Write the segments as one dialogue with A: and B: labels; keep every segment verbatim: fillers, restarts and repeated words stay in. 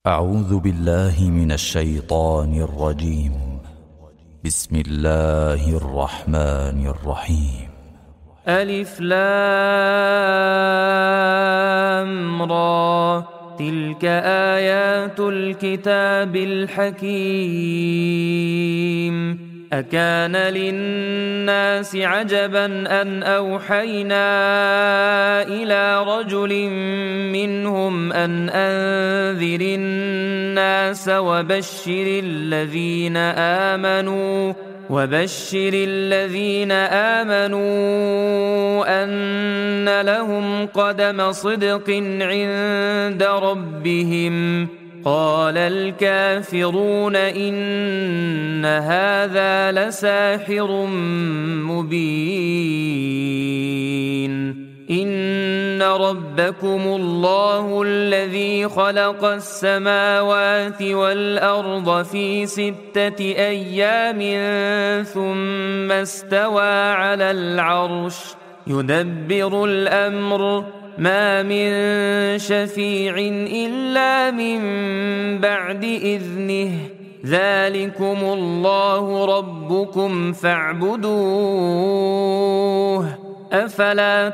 A: أعوذ بالله من الشيطان الرجيم. بسم الله الرحمن الرحيم.
B: ألف لام را، تلك آيات الكتاب الحكيم. أكان للناس عجبا أن أوحينا إلى رجل منهم أن أنذر الناس وبشر الذين آمنوا وبشر الذين آمنوا أن لهم قدم صدق عند ربهم. قال الكافرون إن هذا لساحر مبين. إن ربكم الله الذي خلق السماوات والأرض في ستة أيام ثم استوى على العرش يدبر الأمر ما من شفيع إلا من بعد إذنه ذلكم الله ربكم فاعبدوه أفلا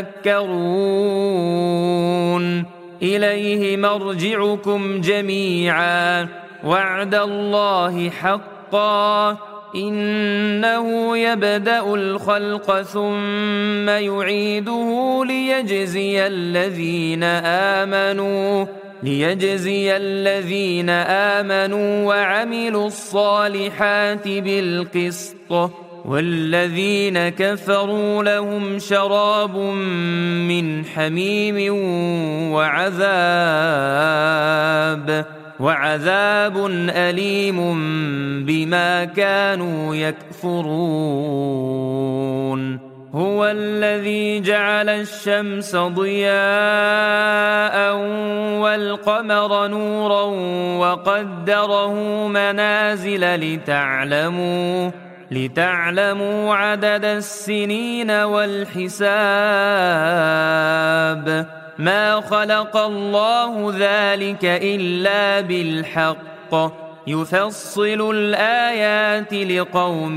B: تذكرون. إليه مرجعكم جميعا وعد الله حقا إنه يبدأ الخلق ثم يعيده ليجزي الذين آمنوا ليجزي الذين آمنوا وعملوا الصالحات بالقسط والذين كفروا لهم شراب من حميم وعذاب وعذاب أليم بما كانوا يكفرون. هو الذي جعل الشمس ضياء والقمر نورا وقدره منازل لتعلموا لتعلموا عدد السنين والحساب. ما خلق الله ذلك إلا بالحق يفصل الآيات لقوم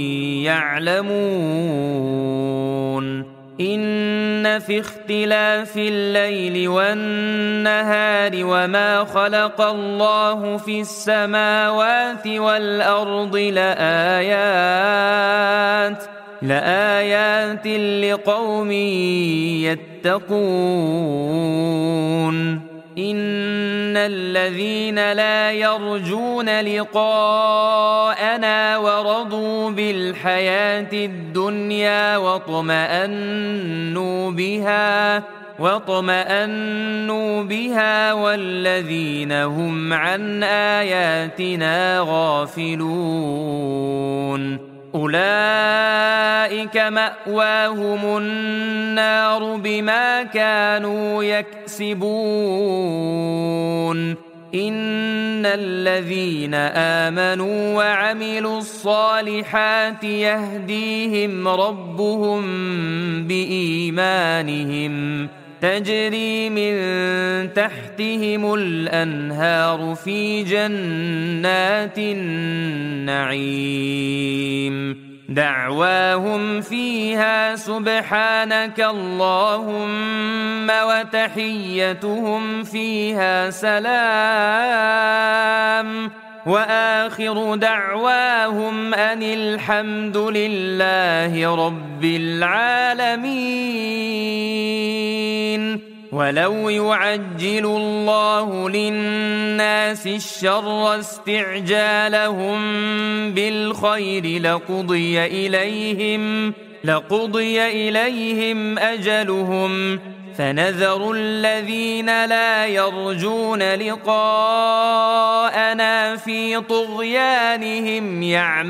B: يعلمون. إن في اختلاف الليل والنهار وما خلق الله في السماوات والأرض لآيات لآيات لقوم يتقون. إن الذين لا يرجون لقاءنا ورضوا بالحياة الدنيا واطمأنوا بها واطمأنوا بها والذين هم عن آياتنا غافلون أولئك مأواهم النار بما كانوا يكسبون. إن الذين آمنوا وعملوا الصالحات يهديهم ربهم بإيمانهم تجري من تحتهم الأنهار في جنات النعيم. دعواهم فيها سبحانك اللهم وتحيتهم فيها سلام وآخر دعواهم أن الحمد لله رب العالمين. ولو يعجل الله للناس الشر استعجالهم بالخير لقضي إليهم لقضي إليهم أجلهم فنذر الذين لا يرجون لقاءنا في طغيانهم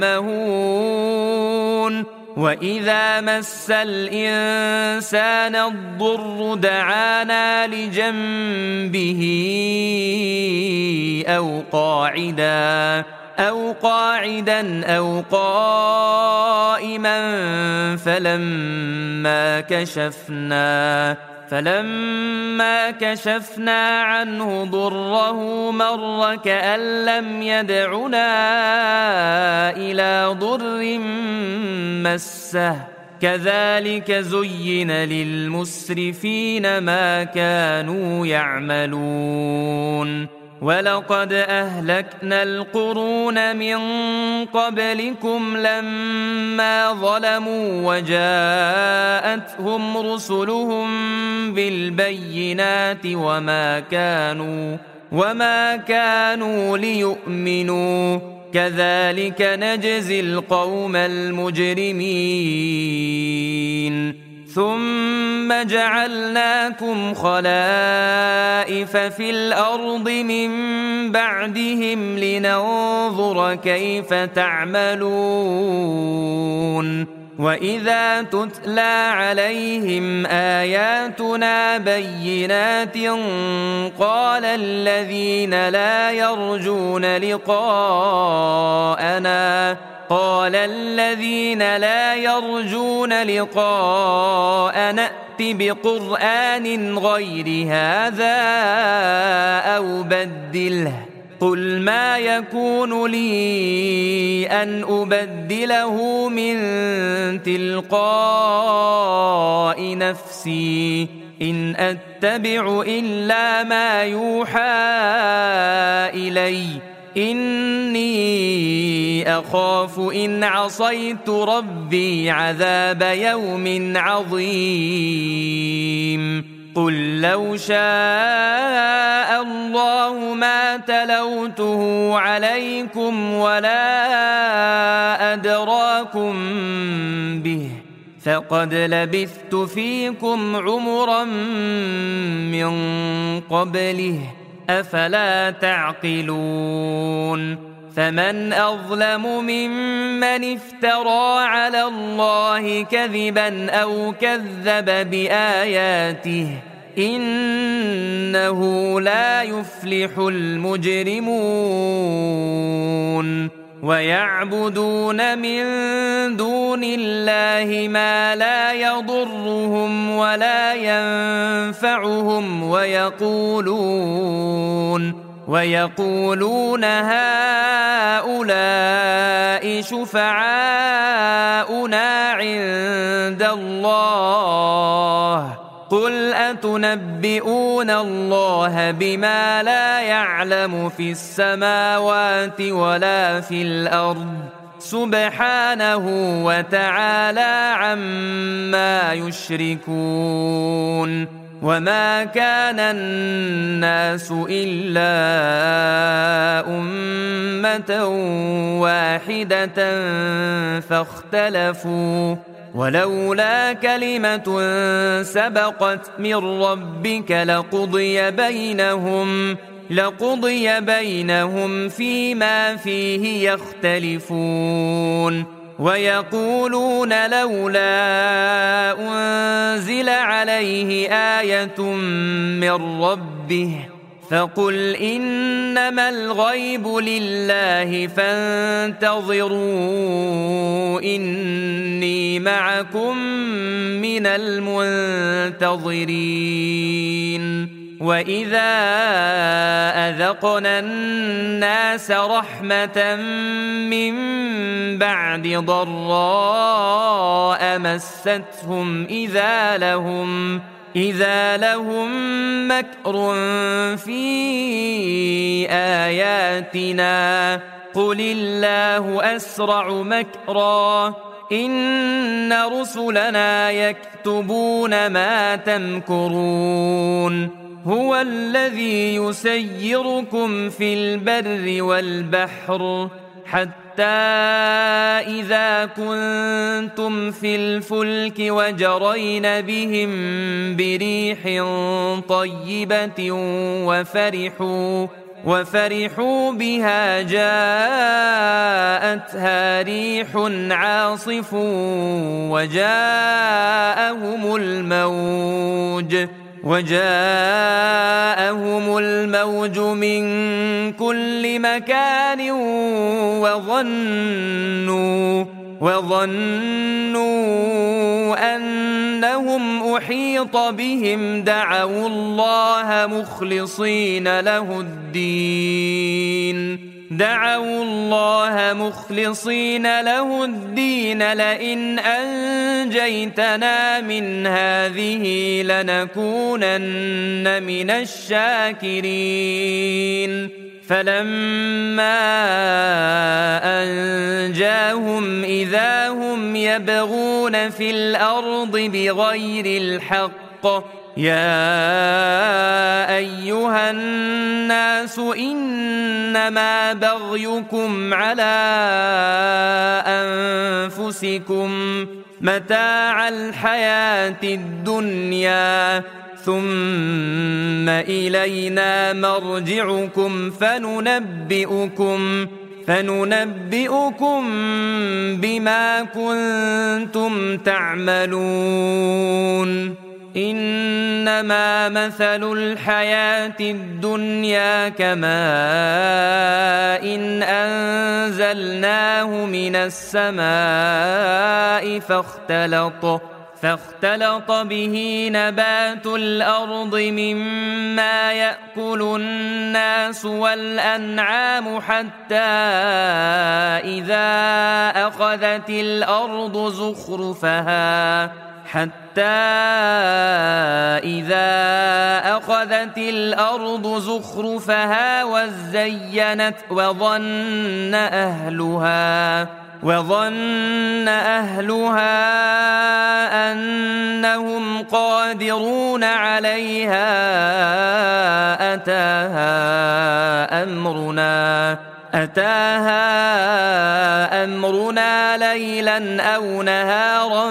B: يعمهون. وإذا مس الإنسان الضر دعانا لجنبه أو قاعدا أو قاعدا أو قائما فلما كشفنا فلما كشفنا عنه ضره مر كأن لم يدعنا إلى ضر مسه كذلك زين للمسرفين ما كانوا يعملون ولقد أهلكنا القرون من قبلكم لما ظلموا وجاءتهم رسلهم بالبينات وما كانوا وما كانوا ليؤمنوا كذلك نجزي القوم المجرمين ثم جعلناكم خلائف في الأرض من بعدهم لننظر كيف تعملون وإذا تتلى عليهم آياتنا بينات قال الذين لا يرجون لقاءنا قال الذين لا يرجون لقاء نأت بقرآن غير هذا أو بدله قل ما يكون لي أن أبدله من تلقاء نفسي إن أتبع إلا ما يوحى إلي إني أخاف إن عصيت ربي عذاب يوم عظيم قل لو شاء الله ما تلوته عليكم ولا أدراكم به فقد لبثت فيكم عمرا من قبله أفلا تعقلون فمن أظلم ممن افترى على الله كذبا أو كذب بآياته إنه لا يفلح المجرمون ويعبدون من دون الله ما لا يضرهم ولا ينفعهم ويقولون ويقولون هؤلاء شفعاؤنا عند الله قل أتنبئون الله بما لا يعلم في السماوات ولا في الأرض سبحانه وتعالى عما يشركون وما كان الناس إلا أمة واحدة فاختلفوا ولولا كلمة سبقت من ربك لقضي بينهم لقضي بينهم فيما فيه يختلفون ويقولون لولا أنزل عليه آية من ربه فقل إنما الغيب لله فانتظروا إني معكم من المنتظرين وإذا أذقنا الناس رحمة من بعد ضراء مستهم إذا لهم إذا لهم مكر في آياتنا قل الله أسرع مكرا إن رسلنا يكتبون ما تمكرون هو الذي يسيركم في البر والبحر حتى إذا كنتم في الفلك وجرين بهم بريح طيبة وفرحوا وفرحوا بها جاءتها ريح عاصف وجاءهم الموج وجاءهم الموج من كل مكان وظنوا وظنوا أنهم أحيط بهم دعوا الله مخلصين له الدين دعوا الله مخلصين له الدين لئن أنجيتنا من هذه لنكونن من الشاكرين فلما أنجاهم إذا هم يبغون في الأرض بغير الحق يا أيها الناس إنما بغيكم على أنفسكم متاع الحياة الدنيا ثم إلينا مرجعكم فننبئكم فننبئكم بما كنتم تعملون إنما مثل الحياة الدنيا كماء إن أنزلناه من السماء فاختلط فاختلط به نبات الأرض مما يأكل الناس والأنعام حتى إذا أخذت الأرض زخرفها حتى إذا أخذت الأرض زخرفها وزينت وظن أهلها وظن أهلها أنهم قادرون عليها أتاها أمرنا أتاها أمرنا ليلا أو نهارا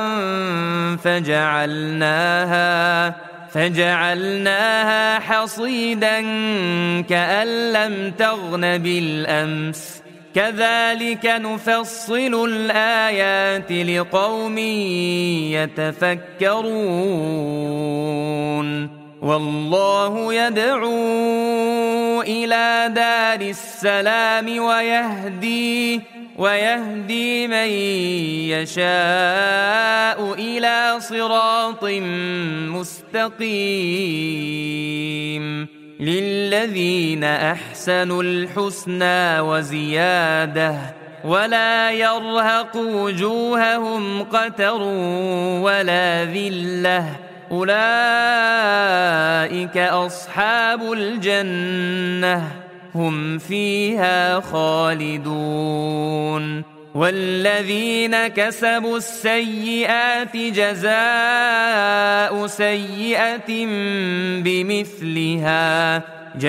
B: فجعلناها فجعلناها حصيدا كأن لم تغن بالأمس كذلك نفصل الآيات لقوم يتفكرون والله يدعو إلى دار السلام ويهدي ويهدي من يشاء إلى صراط مستقيم للذين أحسنوا الحسنى وزيادة ولا يرهق وجوههم قتر ولا ذلة أولئك أصحاب الجنة هم فيها خالدون والذين كسبوا السيئات جزاء سيئة بمثلها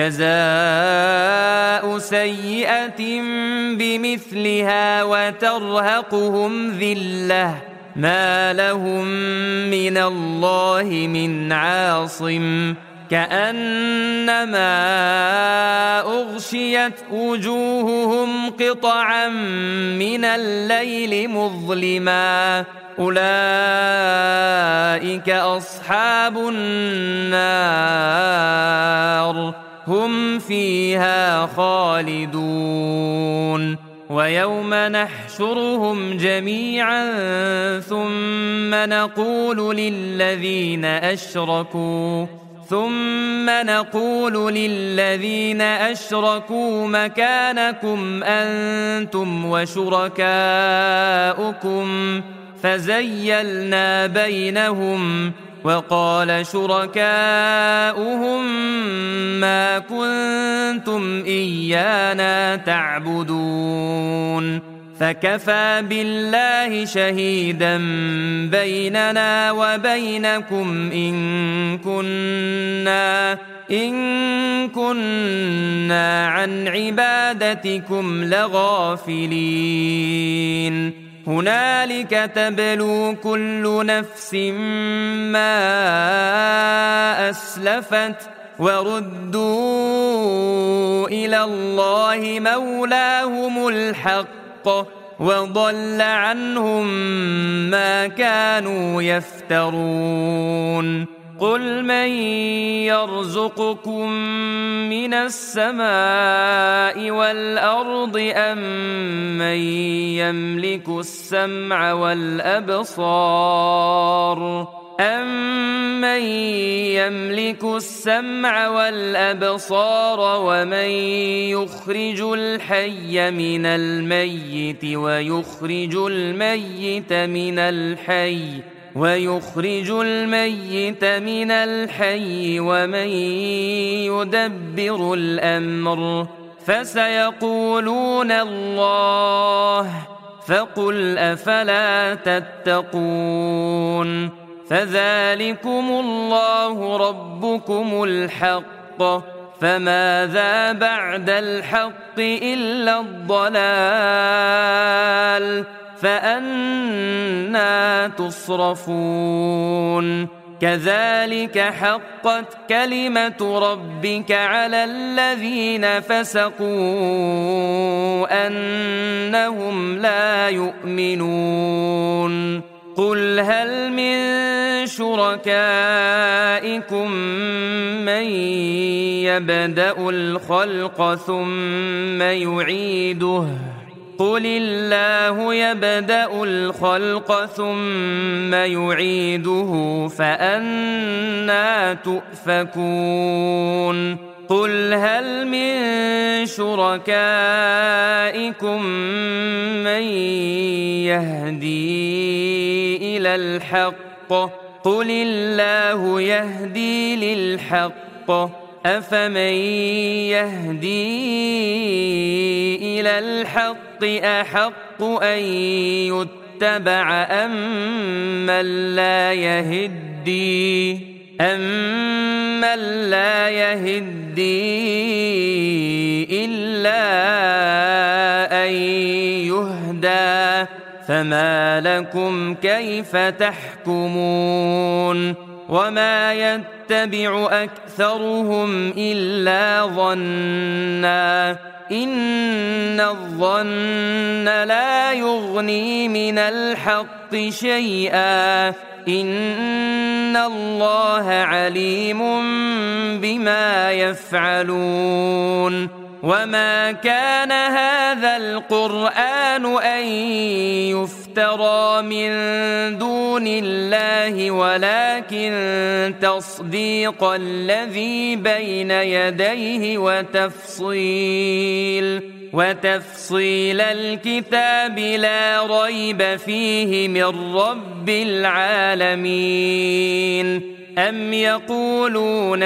B: جزاء سيئة بمثلها وترهقهم ذلة ما لهم من الله من عاصم كأنما أغشيت وجوههم قطعا من الليل مظلما أولئك أصحاب النار هم فيها خالدون ويوم نحشرهم جميعا ثم نقول للذين أشركوا ثم نقول للذين أشركوا مكانكم أنتم وشركاؤكم فزيلنا بينهم وقال شركاؤهم ما كنتم إيانا تعبدون فكفى بالله شهيدا بيننا وبينكم إن كنا إن كنا عن عبادتكم لغافلين هنالك تبلو كل نفس ما أسلفت وردوا إلى الله مولاهم الحق وضل عنهم ما كانوا يفترون قل من يرزقكم من السماء والأرض أم من يملك السمع والأبصار أَمَّن يَمْلِكُ السَّمْعَ وَالْأَبْصَارَ وَمَن يُخْرِجُ الْحَيَّ مِنَ الْمَيِّتِ وَيُخْرِجُ الْمَيِّتَ مِنَ الْحَيِّ وَيُخْرِجُ الْمَيِّتَ مِنَ الْحَيِّ وَمَن يُدَبِّرُ الْأَمْرَ فَسَيَقُولُونَ اللَّهُ فَقُلْ أَفَلَا تَتَّقُونَ فذلكم الله ربكم الحق فماذا بعد الحق إلا الضلال فأنى تصرفون كذلك حقت كلمة ربك على الذين فسقوا أنهم لا يؤمنون قل هل من شركائكم من يبدأ الخلق ثم يعيده قل الله يبدأ الخلق ثم يعيده فأنى تؤفكون قل هل من شركائكم من يهدي إلى الحق قل الله يهدي للحق أفمن يهدي إلى الحق أحق أن يتبع أم من لا يهدي أمن لا يهدي إلا أن يهدى فما لكم كيف تحكمون وما يتبع أكثرهم إلا ظنا إن الظن لا يغني من الحق شيئا إن الله عليم بما يفعلون وما كان هذا القرآن أن يفترى من دون الله ولكن تصديق الذي بين يديه وتفصيل وتفصيل الكتاب لا ريب فيه من رب العالمين أم يقولون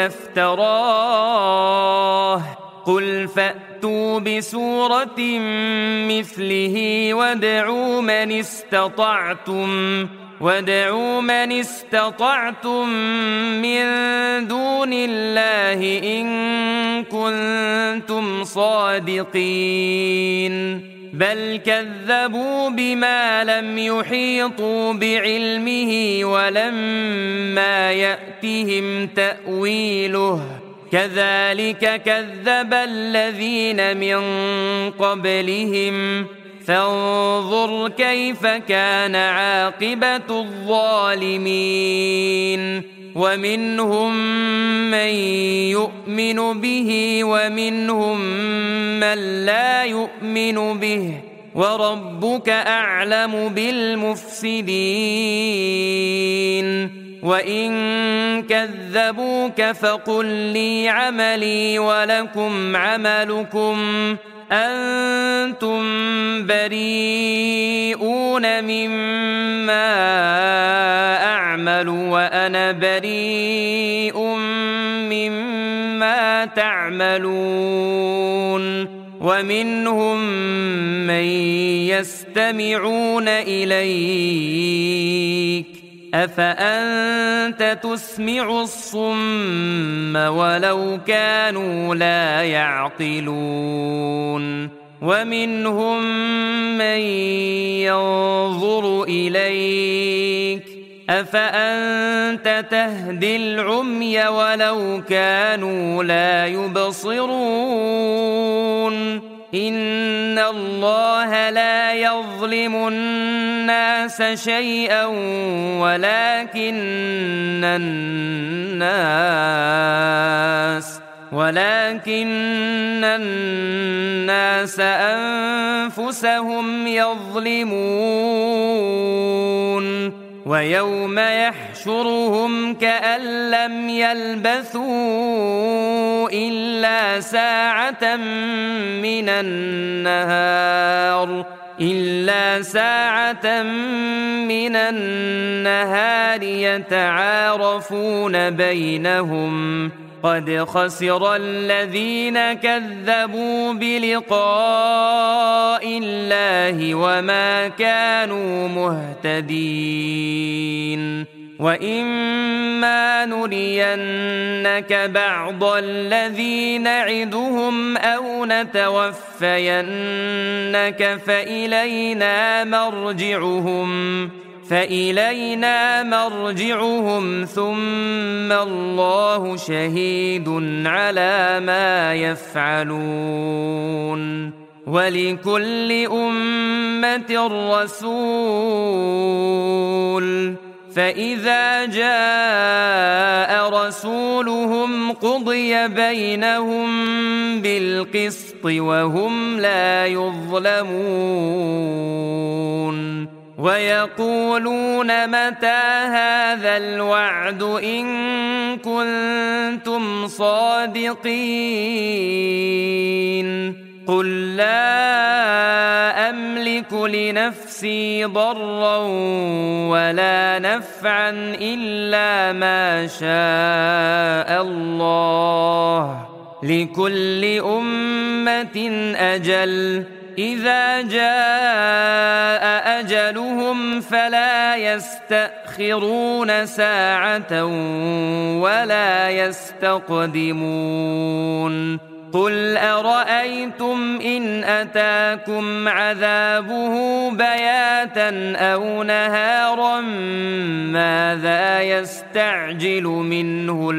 B: افتراه قل فأتوا بسورة مثله وادعوا من استطعتم وادعوا من استطعتم من دون الله إن كنتم صادقين بل كذبوا بما لم يحيطوا بعلمه ولما يأتهم تأويله كذلك كذب الذين من قبلهم فانظر كيف كان عاقبة الظالمين ومنهم من يؤمن به ومنهم من لا يؤمن به وربك أعلم بالمفسدين وإن كذبوك فقل لي عملي ولكم عملكم أنتم بريئون مما أعمل وأنا بريء مما تعملون ومنهم من يستمعون إليك أفأنت تسمع الصم ولو كانوا لا يعقلون ومنهم من ينظر إليك أفأنت تهدي العمي ولو كانوا لا يبصرون إن الله لا يظلم الناس الناس شيئا ولكن الناس ولكن الناس أنفسهم يظلمون ويوم يحشرهم كأن لم يلبثوا إلا ساعة من النهار إلا ساعة من النهار يتعارفون بينهم قد خسر الذين كذبوا بلقاء الله وما كانوا مهتدين وإما نرينك بعض الذي نعدهم أو نتوفينك فإلينا مرجعهم فإلينا مرجعهم ثم الله شهيد على ما يفعلون ولكل أمة رسول فإذا جاء رسولهم قضي بينهم بالقسط وهم لا يظلمون ويقولون متى هذا الوعد إن كنتم صادقين قل لا أملك لنفسي ضرا ولا نفعا إلا ما شاء الله لكل أمة أجل إذا جاء أجلهم فلا يستأخرون ساعة ولا يستقدمون قل أرأيتم إن أتاكم عذابه بياتا أو نهارا ماذا يستعجل منه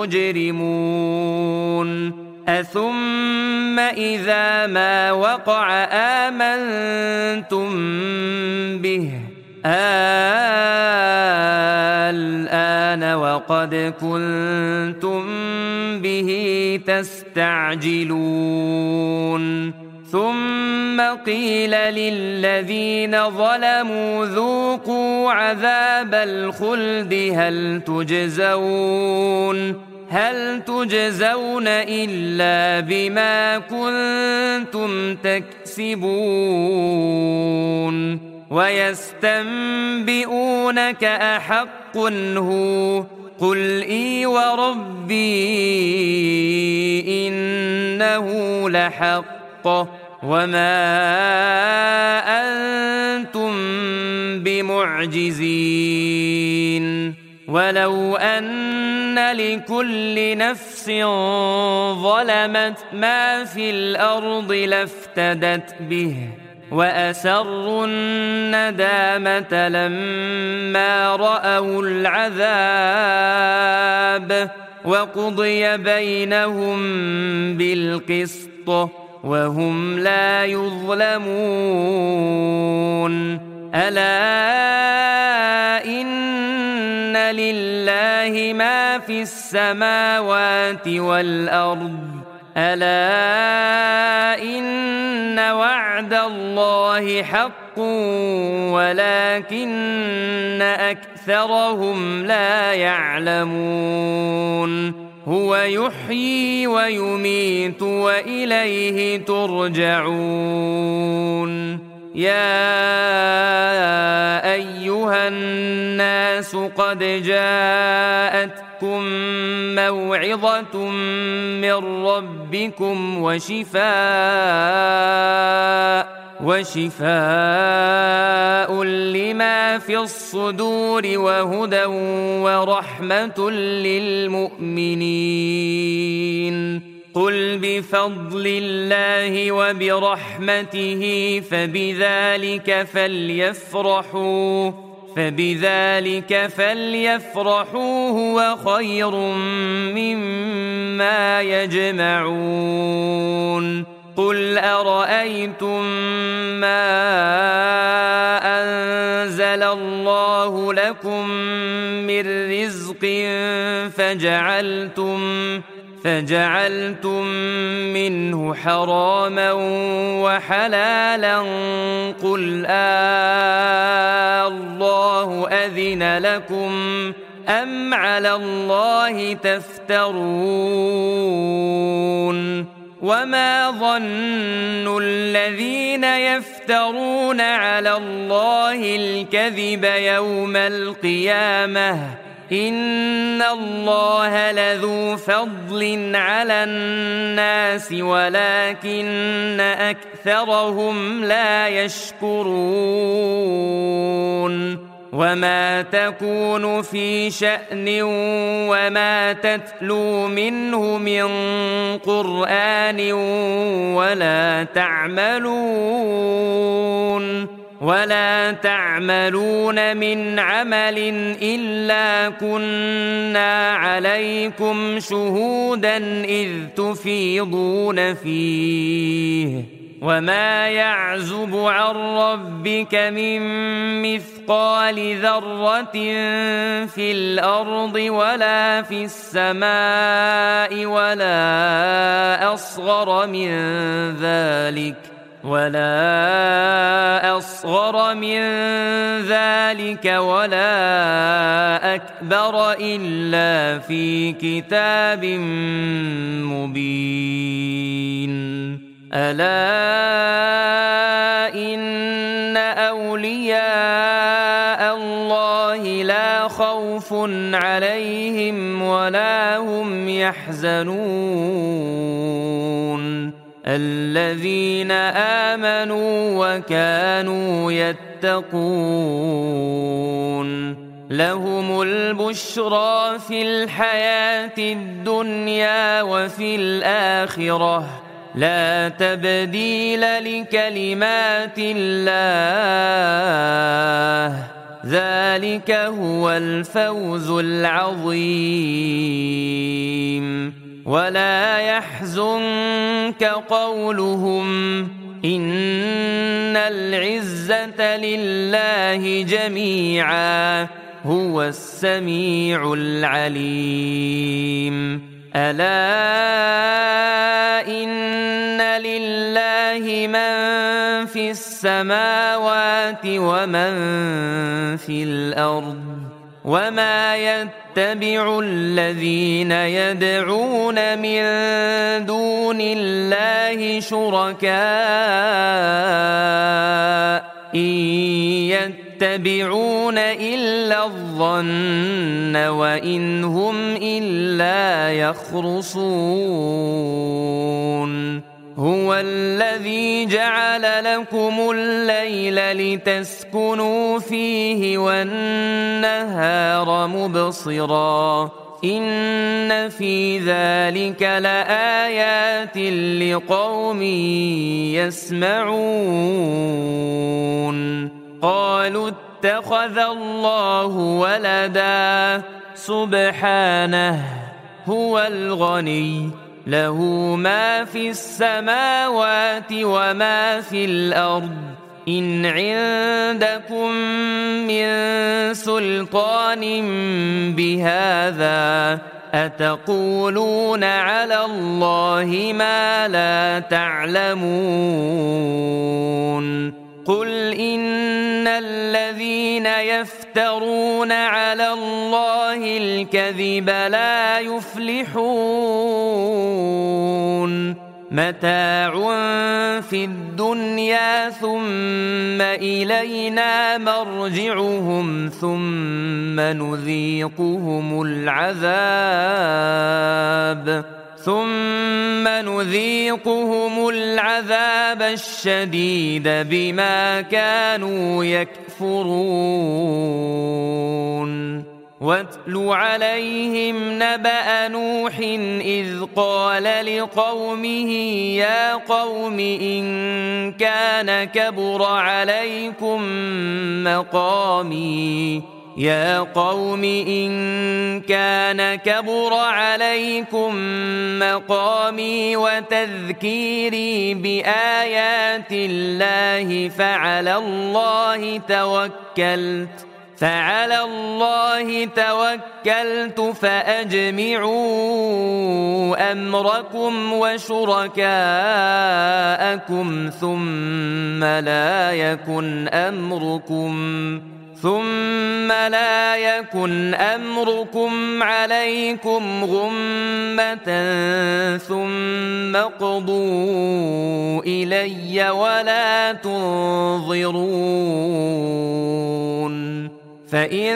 B: المجرمون أثم إذا ما وقع آمنتم به الآن وقد كنتم به تستعجلون ثم قيل للذين ظلموا ذوقوا عذاب الخلد هل تجزون هل تجزون إلا بما كنتم تكسبون ويستنبئونك أحق هو قل إي وربي إنه لحق وما أنتم بمعجزين ولو أن لكل نفس ظلمت ما في الأرض لافتدت به وأسروا الندامة لما رأوا العذاب وقضي بينهم بالقسط وهم لا يظلمون ألا إن لله ما في السماوات والأرض ألا إن وعد الله حق ولكن أكثرهم لا يعلمون هو يحيي ويميت وإليه ترجعون يا أيها الناس قد جاءتكم موعظة من ربكم وشفاء وشفاء لما في الصدور وهدى ورحمة للمؤمنين قل بفضل الله وبرحمته فبذلك فليفرحوا فبذلك فليفرحوا هو خير مما يجمعون قل أرأيتم ما لكم من رزق فجعلتم فجعلتم منه حراما وحلالا قل آه الله أذن لكم أم على الله تفترون وما ظن الذين يفترون على الله الكذب يوم القيامة إن الله لذو فضل على الناس ولكن أكثرهم لا يشكرون وما تكون في شأن وما تتلو منه من قرآن ولا تعملون ولا تعملون من عمل إلا كنا عليكم شهودا إذ تفيضون فيه وما يعزب عن ربك من مثقال ذرة في الأرض ولا في السماء ولا أصغر من ذلك ولا أصغر من ذلك ولا أكبر إلا في كتاب مبين ألا إن أولياء الله لا خوف عليهم ولا هم يحزنون الذين آمنوا وكانوا يتقون لهم البشرى في الحياة الدنيا وفي الآخرة لا تبديل لكلمات الله ذلك هو الفوز العظيم ولا يحزنك قولهم إن العزة لله جميعا هو السميع العليم ألا إن لله من في السماوات ومن في الأرض وما يتبع الذين يدعون من دون الله شركاء إن يتبعون إلا الظن وإن هم إلا يخرصون هو الذي جعل لكم الليل لتسكنوا فيه والنهار مبصرا إن في ذلك لآيات لقوم يسمعون قالوا اتخذ الله ولدا سبحانه هو الغني له ما في السماوات وما في الأرض إن عندكم من سلطان بهذا أتقولون على الله ما لا تعلمون قل إن الذين يفترون على الله الكذب لا يفلحون متاع في الدنيا ثم إلينا مرجعهم ثم نذيقهم العذاب ثم نذيقهم العذاب الشديد بما كانوا يكفرون واتل عليهم نبأ نوح إذ قال لقومه يا قوم إن كان كبر عليكم مقامي يا قوم إن كان كبر عليكم مقامي وتذكيري بآيات الله فعلى الله توكلت فعلى الله توكلت فأجمعوا أمركم وشركاءكم ثم لا يكن أمركم ثم لا يكن أمركم عليكم غمة ثم اقضوا إلي ولا تنظرون فإن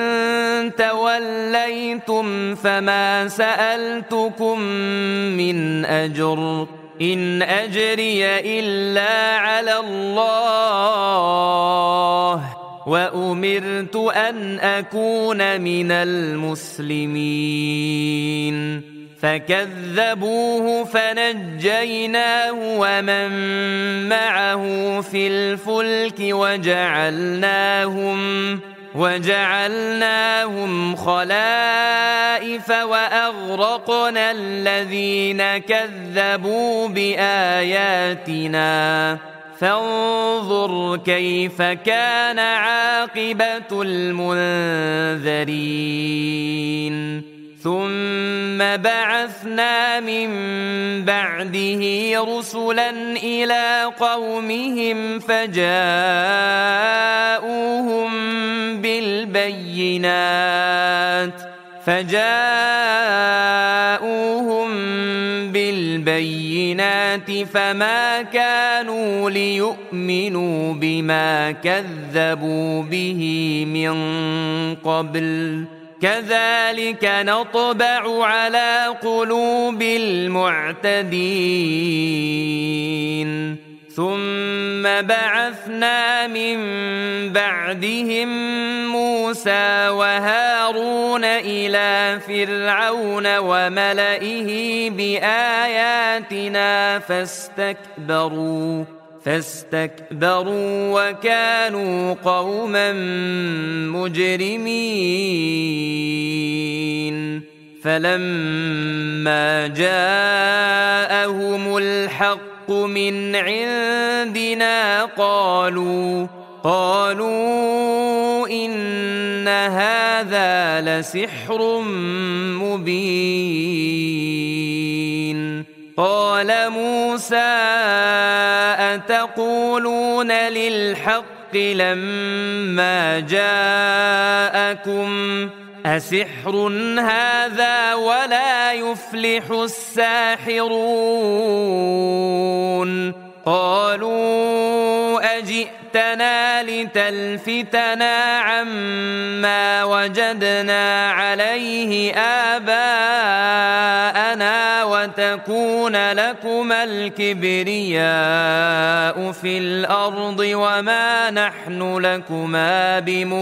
B: توليتم فما سألتكم من أجر إن أجري إلا على الله وأمرت أن أكون من المسلمين فكذبوه فنجيناه ومن معه في الفلك وجعلناهم وجعلناهم خلائف وأغرقنا الذين كذبوا بآياتنا فانظر كيف كان عاقبة المنذرين ثم بعثنا من بعده رسلا إلى قومهم فجاءوهم بالبينات فجاءوهم بالبينات فما كانوا ليؤمنوا بما كذبوا به من قبل كذلك نطبع على قلوب المعتدين ثم بعثنا من بعدهم موسى وهارون إلى فرعون وملئه بآياتنا فاستكبروا فاستكبروا وكانوا قوما مجرمين فلما جاءهم الحق من عندنا قالوا قالوا إن هذا لسحر مبين قال موسى أتقولون للحق لما جاءكم أسحر هذا ولا يفلح الساحرون قالوا أجئتنا لتلفتنا عما وجدنا عليه آباءنا وتكون لكما الكبرياء في الأرض وما نحن لكما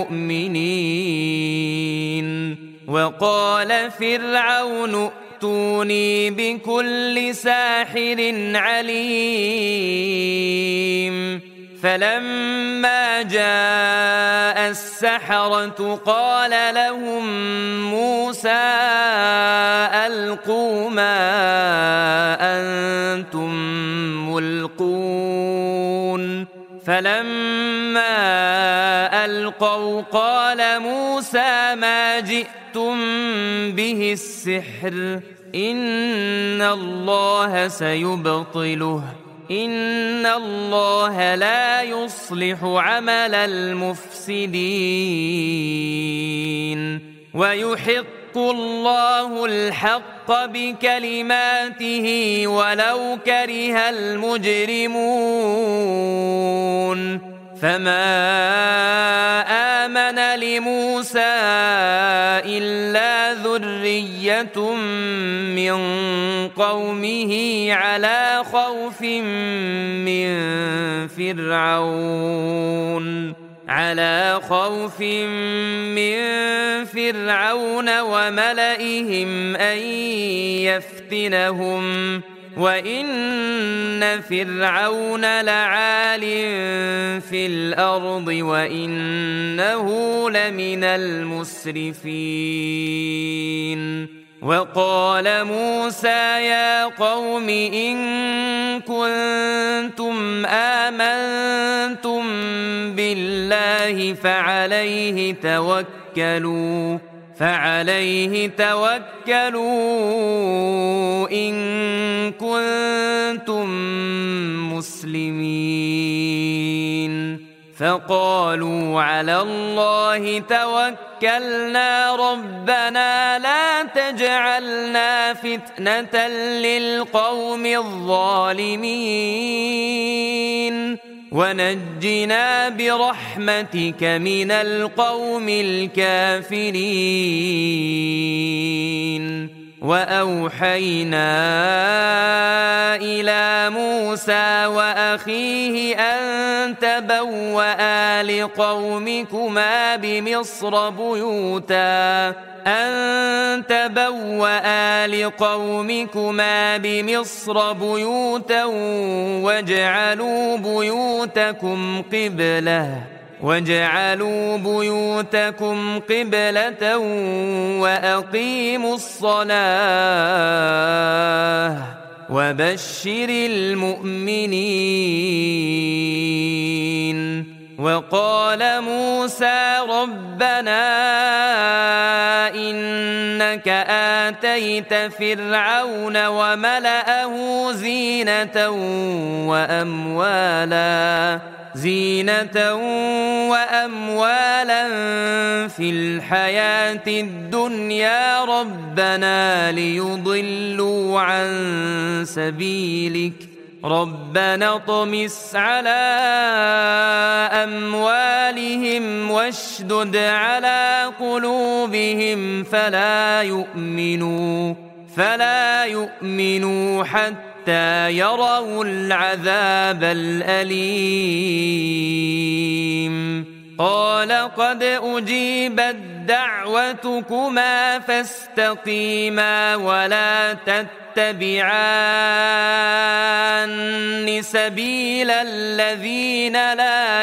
B: بمؤمنين وقال فرعون ائتوني بكل ساحر عليم فلما جاء السحرة قال لهم موسى ألقوا ما أنتم ملقون فلما ألقوا قال موسى ما جئتم به السحر إن الله سيبطله إن الله لا يصلح عمل المفسدين ويحق الله الحق بكلماته ولو كره المجرمون فما آمن لموسى إلا ذرية من قومه على خوف من فرعون على خوف من فرعون وملئهم أن يفتنهم وإن فرعون لعال في الأرض وإنه لمن المسرفين وقال موسى يا قوم إن كنتم آمنتم بالله فعليه توكلوا توكلوا فعليه توكلوا إن كنتم مسلمين. فقالوا على الله توكلنا ربنا لا تجعلنا فتنة للقوم الظالمين ونجنا برحمتك من القوم الكافرين. وأوحينا إلى موسى وأخيه أن تبوأ لقومكما بمصر بيوتا أن تبوأ لقومكما بمصر بيوتا واجعلوا بيوتكم قبلة واجعلوا بيوتكم قبلة وأقيموا الصلاة وبشر المؤمنين. وقال موسى ربنا إنك آتيت فرعون وملأه زينة وأموالا زينة وأموالا في الحياة الدنيا ربنا ليضلوا عن سبيلك ربنا اطمس على أموالهم واشدد على قلوبهم فلا يؤمنوا فلا يؤمنوا حتى يروا العذاب الأليم. قال قد أجيبت دعوتكما فاستقيما ولا تتبعان سبيل الذين لا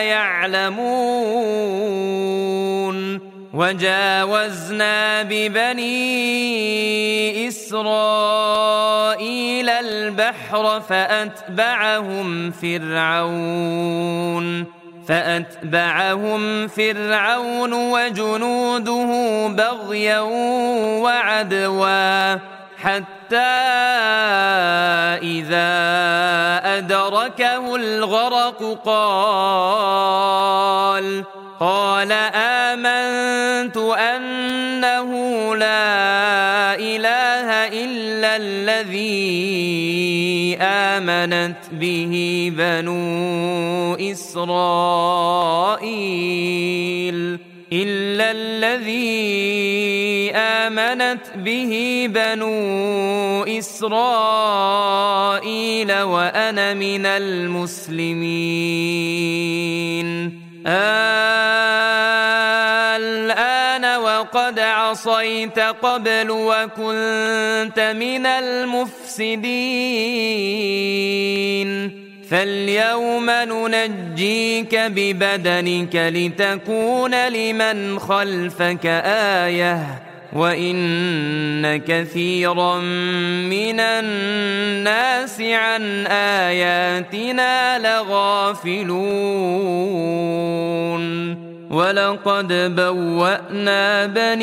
B: يعلمون. وجاوزنا ببني إسرائيل البحر فأتبعهم فرعون فأتبعهم فرعون وجنوده بغيا وعدوا حتى إذا أدركه الغرق قال قال آمنت أنه لا إله إلا الذي آمنت به بنو إسرائيل إلا الذي آمنت به بنو إسرائيل وأنا من المسلمين. الآن وقد عصيت قبل وكنت من المفسدين فاليوم ننجيك ببدنك لتكون لمن خلفك آية وإن كثيرا من الناس عن آياتنا لغافلون. ولقد بوأنا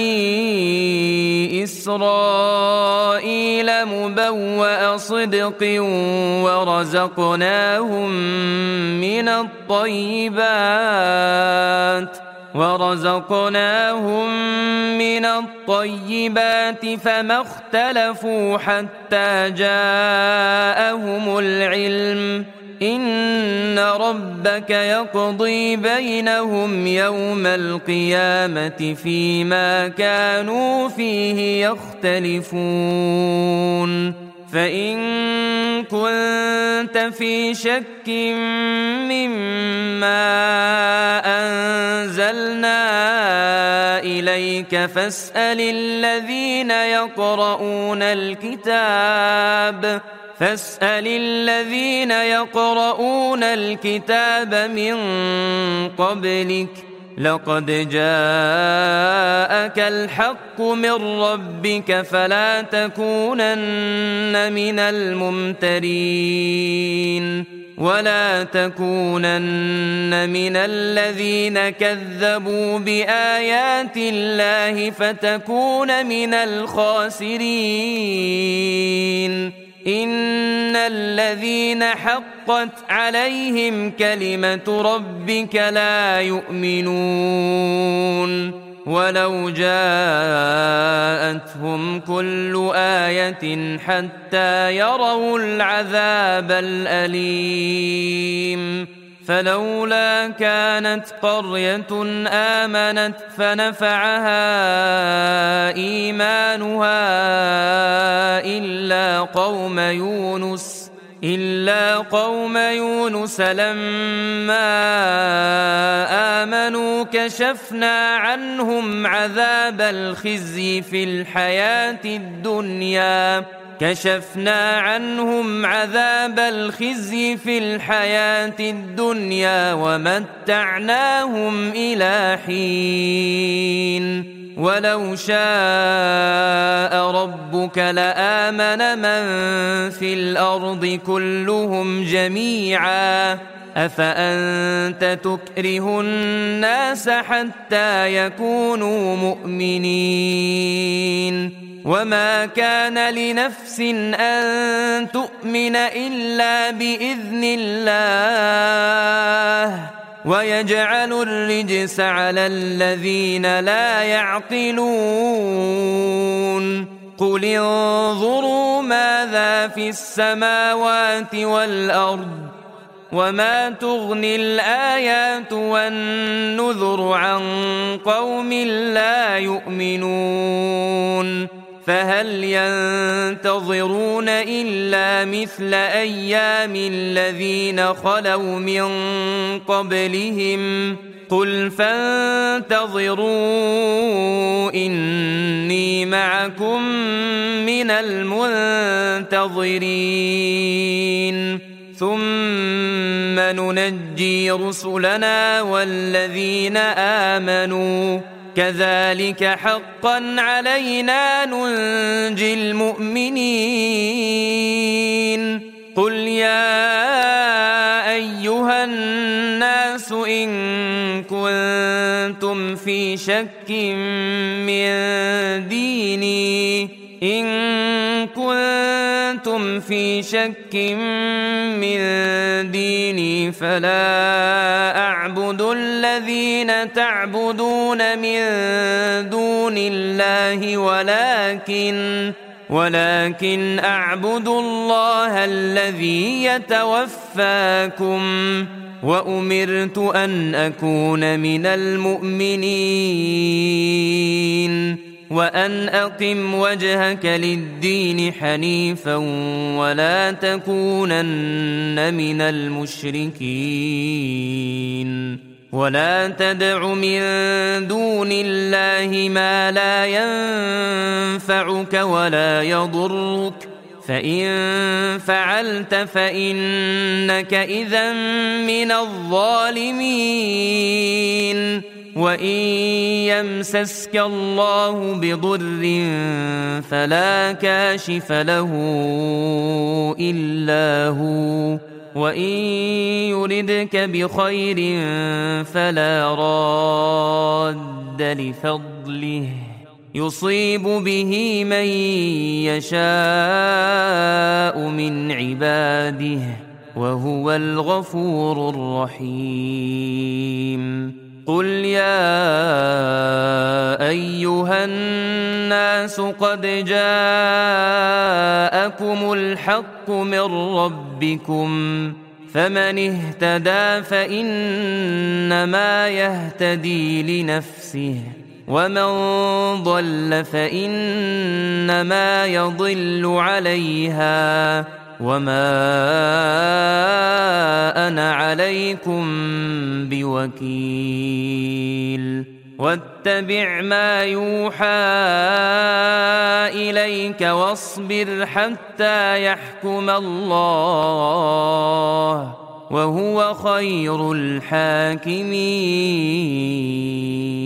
B: بني إسرائيل مبوأ صدق ورزقناهم من الطيبات ورزقناهم من الطيبات فما اختلفوا حتى جاءهم العلم إن ربك يقضي بينهم يوم القيامة فيما كانوا فيه يختلفون. فإن كنت في شك مما أنزلنا إليك فاسأل الذين يقرؤون الكتاب فاسأل الذين يقرؤون الكتاب من قبلك لقد جاءك الحق من ربك فلا تكونن من الممترين. ولا تكونن من الذين كذبوا بآيات الله فتكون من الخاسرين إن الذين حقت عليهم كلمة ربك لا يؤمنون ولو جاءتهم كل آية حتى يروا العذاب الأليم فلولا كانت قرية آمنت فنفعها إيمانها إلا قوم يونس إلا قوم يونس لما آمنوا كشفنا عنهم عذاب الخزي في الحياة الدنيا كشفنا عنهم عذاب الخزي في الحياة الدنيا ومتعناهم إلى حين ولو شاء ربك لآمن من في الأرض كلهم جميعا أفأنت تكره الناس حتى يكونوا مؤمنين وما كان لنفس أن تؤمن إلا بإذن الله ويجعل الرجس على الذين لا يعقلون قل انظروا ماذا في السماوات والأرض وما تغني الآيات والنذر عن قوم لا يؤمنون فهل ينتظرون إلا مثل أيام الذين خلوا من قبلهم قل فانتظروا إني معكم من المنتظرين ثم ننجي رسلنا والذين آمنوا كذلك حقا علينا ننجي المؤمنين قل يا أيها الناس إن كنتم في شك من ديني إن كنتم في شك من ديني فلا أعبد الذين تعبدون من دون الله ولكن ولكن أعبد الله الذي يتوفاكم وأمرت أن أكون من المؤمنين وأن أقم وجهك للدين حنيفا ولا تكونن من المشركين ولا تدع من دون الله ما لا ينفعك ولا يضرك فإن فعلت فإنك إذا من الظالمين وإن يمسسك الله بضر فلا كاشف له إلا هو وإن يردك بخير فلا راد لفضله يصيب به من يشاء من عباده وهو الغفور الرحيم قل يا أيها الناس قد جاءكم الحق من ربكم فمن اهتدى فإنما يهتدي لنفسه ومن ضل فإنما يضل عليها وما أنا عليكم بوكيل واتبع ما يوحى إليك واصبر حتى يحكم الله وهو خير الحاكمين.